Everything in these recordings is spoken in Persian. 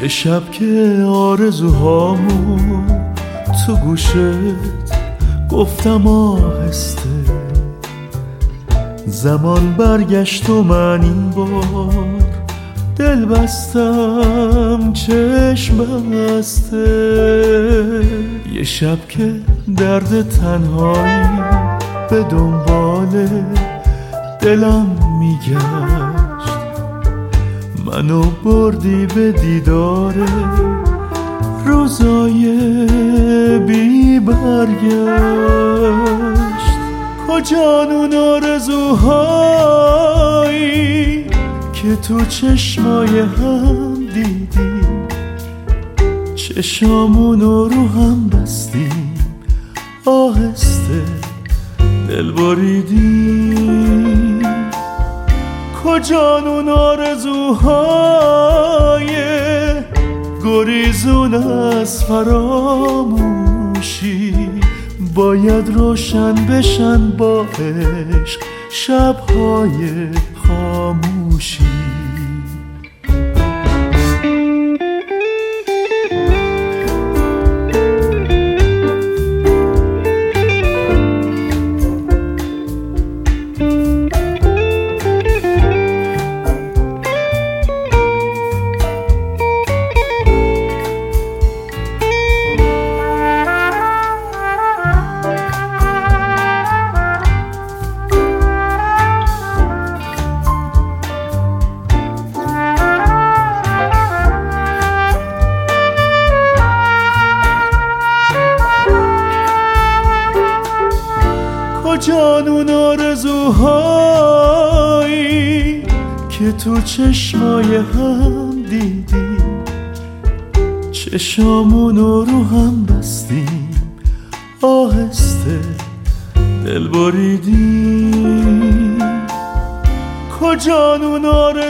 یه شب که آرزوهامو تو گوشت گفتم آهسته، زمان برگشت و من این بار دل بستم چشم بسته. یه شب که درد تنهایی به دنبال دلم میگشت، منو بردی به دیدار روزای بی برگشت. کجان اون آرزوهایی که تو چشمای هم دیدیم، چشامونو رو هم بستیم، آهسته دل بریدیم. کجان اون آرزوهای گریزون از فراموشی، باید روشن بشن با عشق شبهای خاموشی. کجان اون آرزوهایی که تو چشمای هم دیدیم، چشامونو رو هم بستیم، آهسته دل بریدیم. کجان اون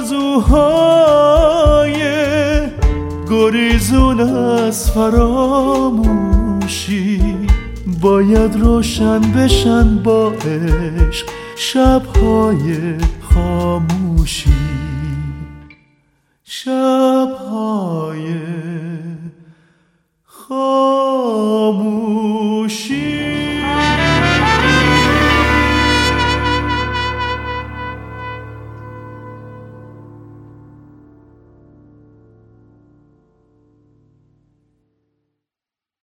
آرزوهای گریزون از فراموشی، باید روشن بشن با عشق شبهای خاموشی. شبهای